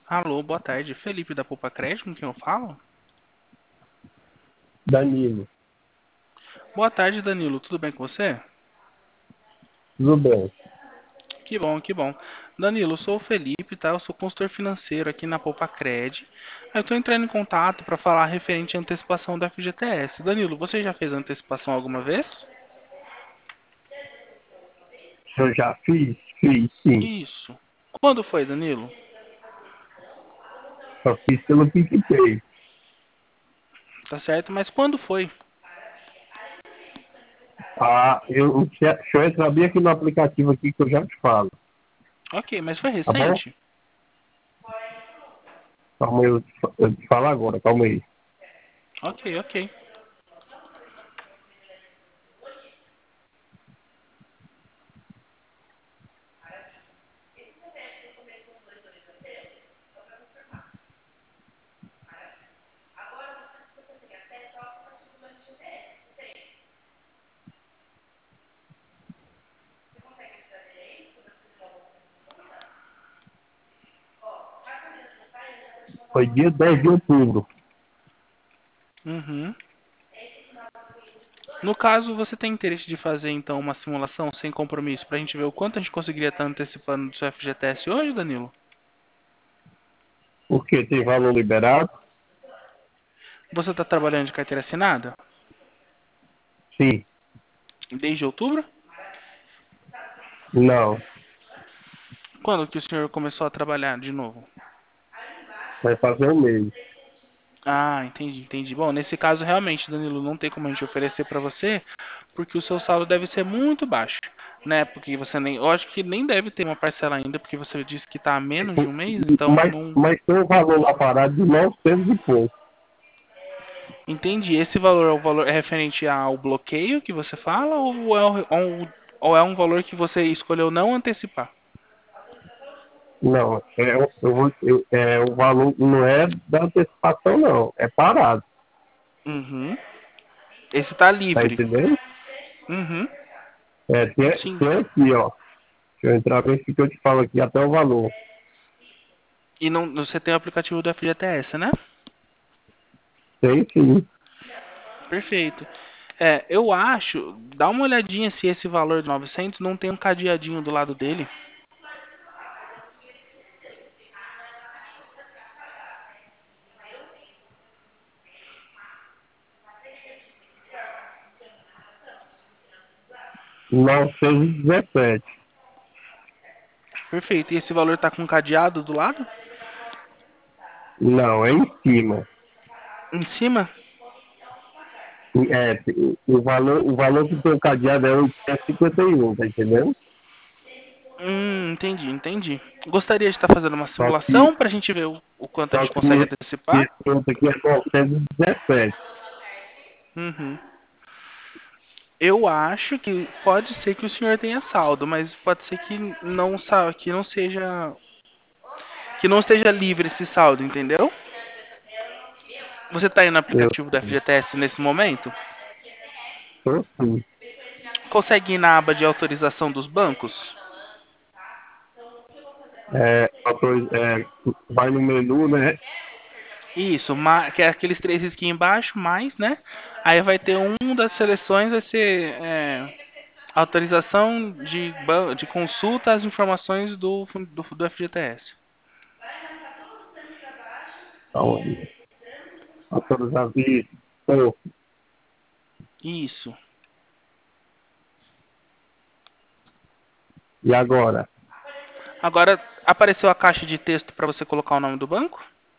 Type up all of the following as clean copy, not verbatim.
Alô, boa tarde. Felipe da Poupa Crédito, com quem eu falo? Danilo, Boa tarde, Danilo. Tudo bem com você? tudo bem? Que bom, que bom. Danilo, eu sou o Felipe, tá? Eu sou consultor financeiro aqui na Poupa Crédito. Eu estou entrando em contato para falar referente à antecipação do FGTS. Danilo, você já fez antecipação alguma vez? Eu já fiz sim. Isso. Quando foi, Danilo? Só fiz pelo PicPay. Tá certo, mas quando foi? Deixa eu entrar bem aqui no aplicativo aqui que eu já te falo, Ok, mas foi tá bom? recente? Calma aí, eu te falo agora, calma aí. Ok, ok. Foi dia 10 de outubro. Uhum. No caso, você tem interesse de fazer então uma simulação sem compromisso para a gente ver o quanto a gente conseguiria estar antecipando do seu FGTS hoje, Danilo? Porque tem valor liberado? Você está trabalhando de carteira assinada? Sim. Desde outubro? Não. Quando que o senhor começou a trabalhar de novo? Vai fazer um mês. Ah, entendi, entendi. Bom, nesse caso, realmente, Danilo, não tem como a gente oferecer para você, porque o seu saldo deve ser muito baixo, né? Porque você nem, eu acho que nem deve ter uma parcela ainda, porque você disse que está há menos de um mês, então Mas, não mas tem um valor lá parado de 900 e pouco. entendi. Esse valor é o valor é referente ao bloqueio que você fala ou é um valor que você escolheu não antecipar? Não, o valor não é da antecipação, não. É parado. Uhum. Esse está Tá livre. entendendo? Uhum. Sim. Tem aqui, ó. Deixa eu entrar bem que eu te falo aqui até o valor. E não, você tem o aplicativo do FGTS, né? Tem sim. Perfeito. Eu acho, dá uma olhadinha se esse valor de 900 não tem um cadeadinho do lado dele. Novecentos e 17. Perfeito. E esse valor tá com cadeado do lado? Não, é em cima. Em cima? É, o valor que tem o cadeado é 51, tá entendendo? Entendi, entendi. Gostaria de estar fazendo uma Só que, simulação para a gente ver o quanto a só gente que consegue antecipar. esse outro aqui é 917. Uhum. Eu acho que pode ser que o senhor tenha saldo, mas pode ser que que não esteja livre esse saldo, entendeu? Você está aí no Eu aplicativo da FGTS nesse momento? tô sim. Consegue ir na aba de autorização dos bancos? Vai no menu, né? Isso, que é aqueles três risquinhos embaixo, mais, né? Aí vai ter um das seleções, vai ser autorização de consulta às informações do FGTS. Aonde? Autorizar isso. Pô, Isso. e agora? Agora, apareceu a caixa de texto para você colocar o nome do banco?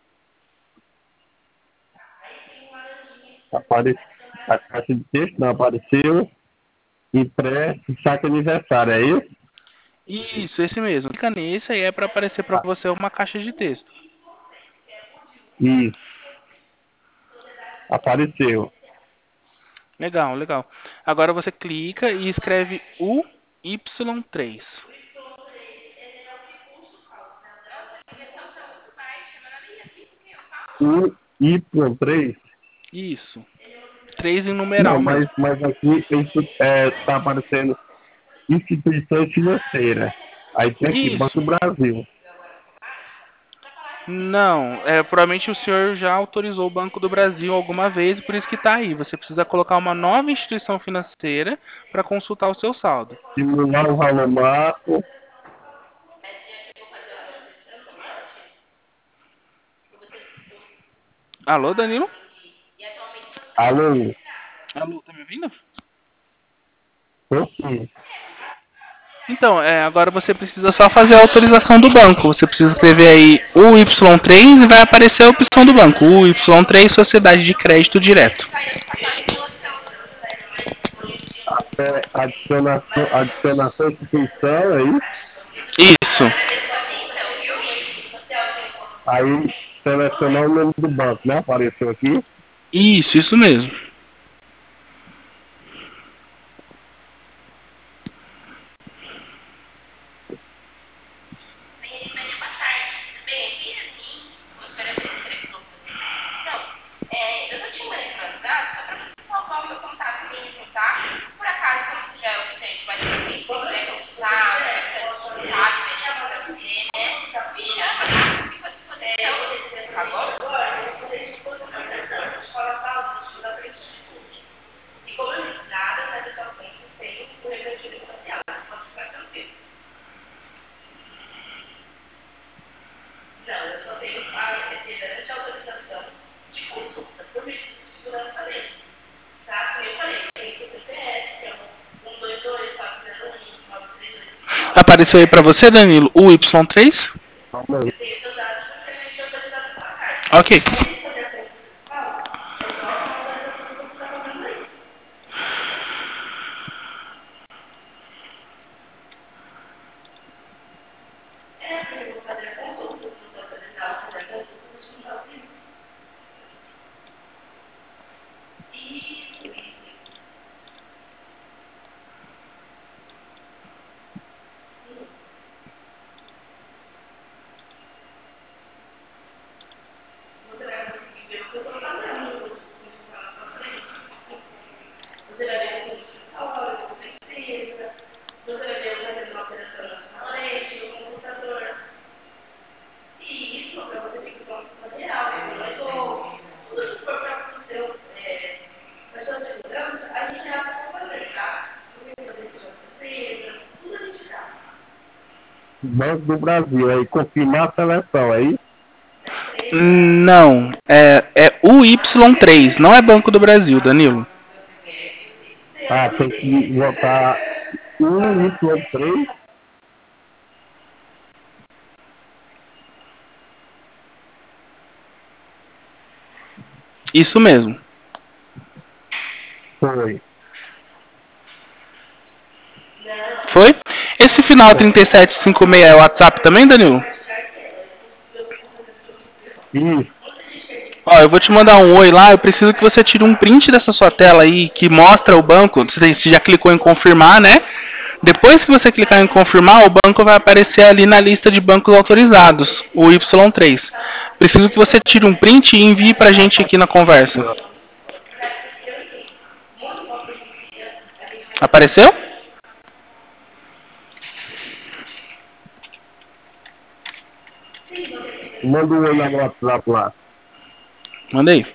Apare... A caixa de texto não apareceu. E saque aniversário, é isso? Isso, esse mesmo. Clica nesse aí é para aparecer para Ah, você uma caixa de texto. isso. Apareceu. Legal, legal. Agora você clica e escreve UY3. O Y3. Isso. 3 em Não, numeral mas, mesmo. mas aqui está aparecendo instituições financeiras. Aí tem aqui, Isso. Banco do Brasil. Não, provavelmente o senhor já autorizou o Banco do Brasil alguma vez, por isso que está aí. Você precisa colocar uma nova instituição financeira para consultar o seu saldo. Simular o valor máximo. Alô, Danilo? Alô, Alô, tá me ouvindo? tô sim. Então, agora você precisa só fazer a autorização do banco. Você precisa escrever aí o Y3 e vai aparecer a opção do banco. O Y3 Sociedade de Crédito Direto. Adicionação instituição aí. Isso, Aí selecionar o nome do banco, né? Apareceu aqui. isso mesmo. Apareceu aí para você, Danilo, o Y3? Calma aí. Ok. Banco do Brasil. Aí confirmar a seleção aí. Não, é o Y3, não é Banco do Brasil, Danilo. Ah, tem que botar Y3. Isso mesmo. Foi. Foi? Esse final 3756 é o WhatsApp também, Danilo? Isso. Ó, eu vou te mandar um oi lá, eu preciso que você tire um print dessa sua tela aí que mostra o banco. Você já clicou em confirmar, né? Depois que você clicar em confirmar, o banco vai aparecer ali na lista de bancos autorizados, o Y3. Preciso que você tire um print e envie pra gente aqui na conversa. Apareceu? Manda um oi lá no WhatsApp lá. Mandei.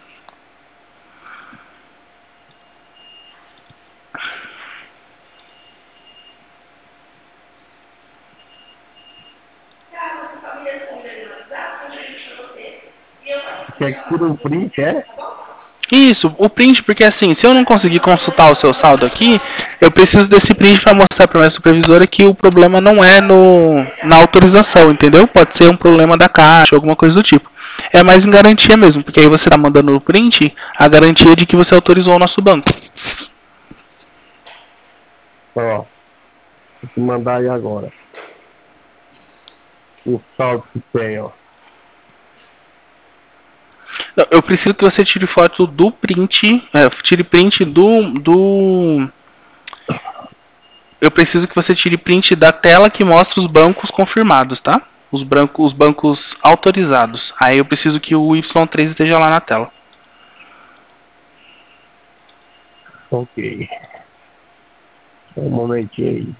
Quer que tire um print, é? Isso, o print, porque assim, se eu não conseguir consultar o seu saldo aqui, eu preciso desse print para mostrar para minha supervisora que o problema não é na autorização, entendeu? Pode ser um problema da caixa, alguma coisa do tipo. É mais em garantia mesmo, porque aí você está mandando o print, a garantia de que você autorizou o nosso banco. Ó, vou te mandar aí agora. O saldo que tem, ó. Não, eu preciso que você tire foto do print, tire print eu preciso que você tire print da tela que mostra os bancos confirmados, tá? Os bancos autorizados. Aí eu preciso que o Y3 esteja lá na tela. Ok. Só um momentinho aí.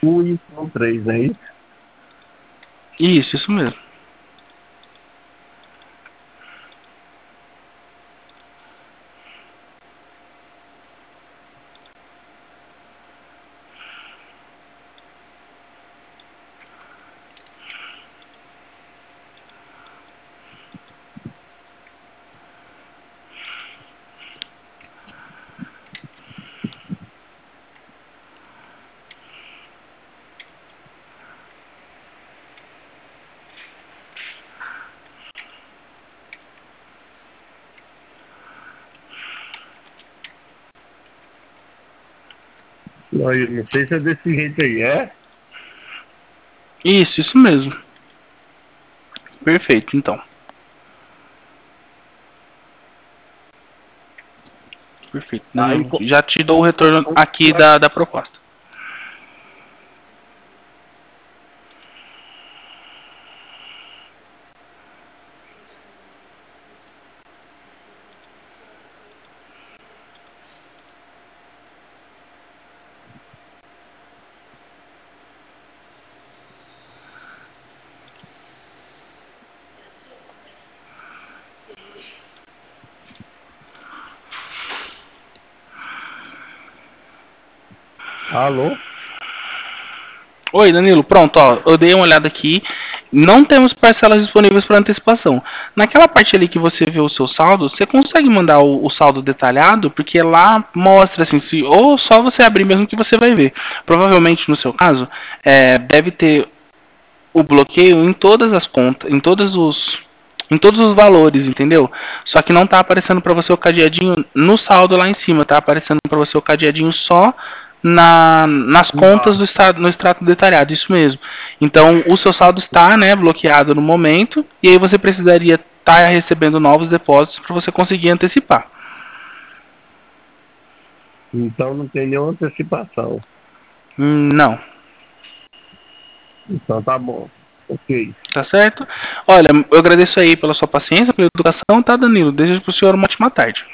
o Y3, aí. Isso mesmo. Eu não sei se é desse jeito aí, é? Isso mesmo. Perfeito, então. Perfeito. Aí, Já te dou o retorno aqui da proposta. alô? Oi, Danilo. Pronto, ó. Eu dei uma olhada aqui. Não temos parcelas disponíveis para antecipação. Naquela parte ali que você vê o seu saldo, você consegue mandar o saldo detalhado? Porque lá mostra assim, se, ou só você abrir mesmo que você vai ver. Provavelmente no seu caso, deve ter o bloqueio em todas as contas, em todos os valores, entendeu? Só que não tá aparecendo para você o cadeadinho no saldo lá em cima, tá aparecendo para você o cadeadinho só nas contas do estado, no extrato detalhado, isso mesmo. Então, o seu saldo está, né, bloqueado no momento, e aí você precisaria estar recebendo novos depósitos para você conseguir antecipar. Então não tem nenhuma antecipação. Não, Então tá bom. Ok. tá certo? Olha, eu agradeço aí pela sua paciência, pela educação, tá, Danilo? Desejo pro senhor uma ótima tarde.